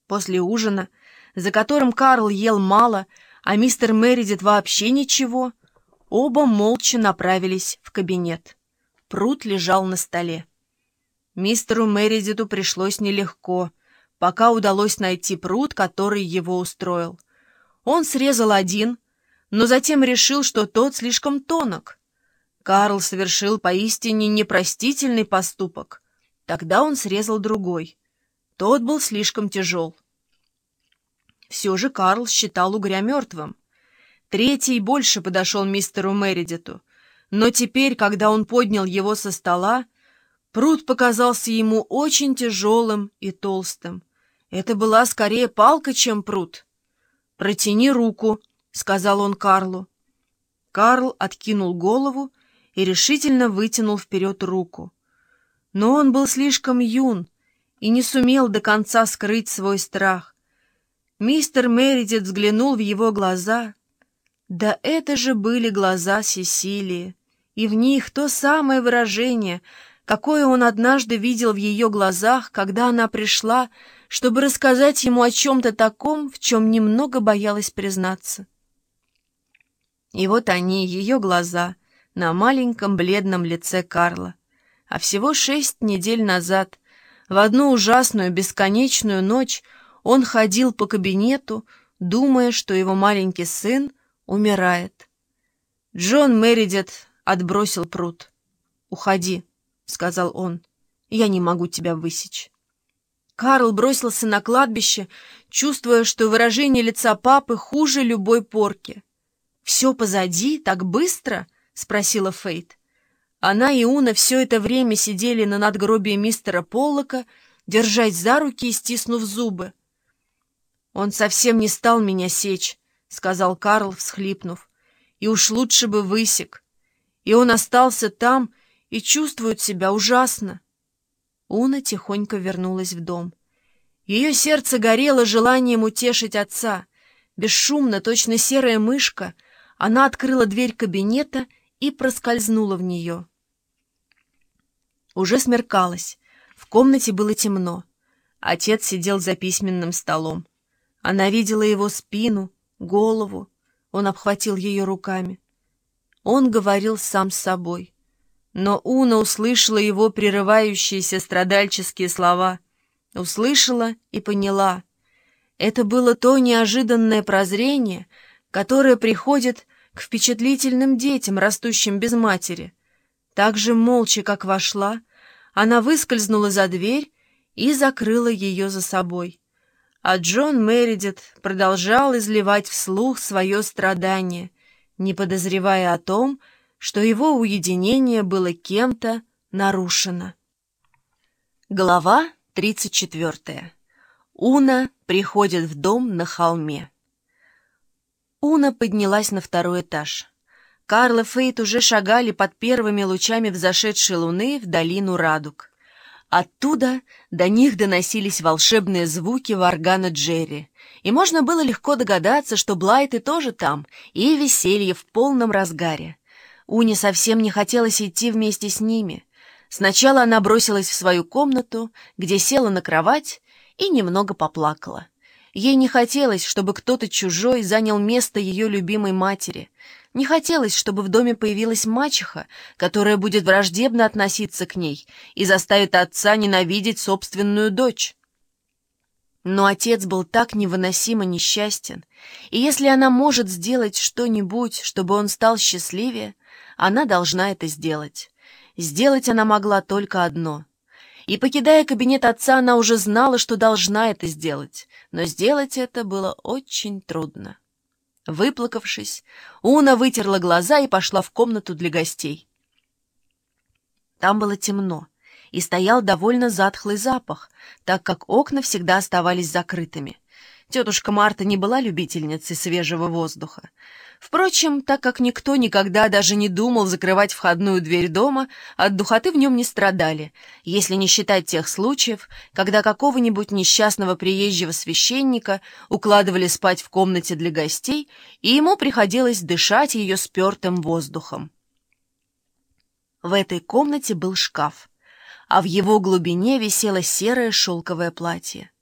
После ужина, за которым Карл ел мало, а мистер Мередит вообще ничего, оба молча направились в кабинет. Прут лежал на столе. Мистеру Мередиту пришлось нелегко, пока удалось найти прут, который его устроил. Он срезал один, но затем решил, что тот слишком тонок. Карл совершил поистине непростительный поступок. Тогда он срезал другой. Тот был слишком тяжел. Все же Карл считал угря мертвым. Третий больше подошел мистеру Мередиту, но теперь, когда он поднял его со стола, прут показался ему очень тяжелым и толстым. Это была скорее палка, чем прут. «Протяни руку», — сказал он Карлу. Карл откинул голову и решительно вытянул вперед руку. Но он был слишком юн и не сумел до конца скрыть свой страх. Мистер Мередит взглянул в его глаза. Да это же были глаза Сесилии, и в них то самое выражение, какое он однажды видел в ее глазах, когда она пришла, чтобы рассказать ему о чем-то таком, в чем немного боялась признаться. И вот они, ее глаза, на маленьком бледном лице Карла. А всего 6 недель назад, в одну ужасную бесконечную ночь, он ходил по кабинету, думая, что его маленький сын умирает. Джон Мередит отбросил прут. «Уходи», — сказал он, — «я не могу тебя высечь». Карл бросился на кладбище, чувствуя, что выражение лица папы хуже любой порки. «Все позади? Так быстро?» — спросила Фейт. Она и Уна все это время сидели на надгробии мистера Поллока, держась за руки и стиснув зубы. «Он совсем не стал меня сечь», — сказал Карл, всхлипнув. «И уж лучше бы высек. И он остался там и чувствует себя ужасно». Уна тихонько вернулась в дом. Ее сердце горело желанием утешить отца. Бесшумно, точно серая мышка, она открыла дверь кабинета и проскользнула в нее. Уже смеркалось. В комнате было темно. Отец сидел за письменным столом. Она видела его спину, голову. Он обхватил ее руками. Он говорил сам с собой. Но Уна услышала его прерывающиеся страдальческие слова. Услышала и поняла. Это было то неожиданное прозрение, которое приходит к впечатлительным детям, растущим без матери. Так же молча, как вошла, она выскользнула за дверь и закрыла ее за собой. А Джон Мередит продолжал изливать вслух свое страдание, не подозревая о том, что его уединение было кем-то нарушено. Глава 34. Уна приходит в дом на холме. Уна поднялась на 2-й этаж. Карл и Фейт уже шагали под первыми лучами взошедшей луны в долину радуг. Оттуда до них доносились волшебные звуки варгана Джерри, и можно было легко догадаться, что Блайты тоже там, и веселье в полном разгаре. Уне совсем не хотелось идти вместе с ними. Сначала она бросилась в свою комнату, где села на кровать и немного поплакала. Ей не хотелось, чтобы кто-то чужой занял место ее любимой матери. Не хотелось, чтобы в доме появилась мачеха, которая будет враждебно относиться к ней и заставит отца ненавидеть собственную дочь. Но отец был так невыносимо несчастен, и если она может сделать что-нибудь, чтобы он стал счастливее, она должна это сделать. Сделать она могла только одно. И, покидая кабинет отца, она уже знала, что должна это сделать, но сделать это было очень трудно. Выплакавшись, Уна вытерла глаза и пошла в комнату для гостей. Там было темно, и стоял довольно затхлый запах, так как окна всегда оставались закрытыми. Тетушка Марта не была любительницей свежего воздуха. Впрочем, так как никто никогда даже не думал закрывать входную дверь дома, от духоты в нем не страдали, если не считать тех случаев, когда какого-нибудь несчастного приезжего священника укладывали спать в комнате для гостей, и ему приходилось дышать ее спертым воздухом. В этой комнате был шкаф, а в его глубине висело серое шелковое платье.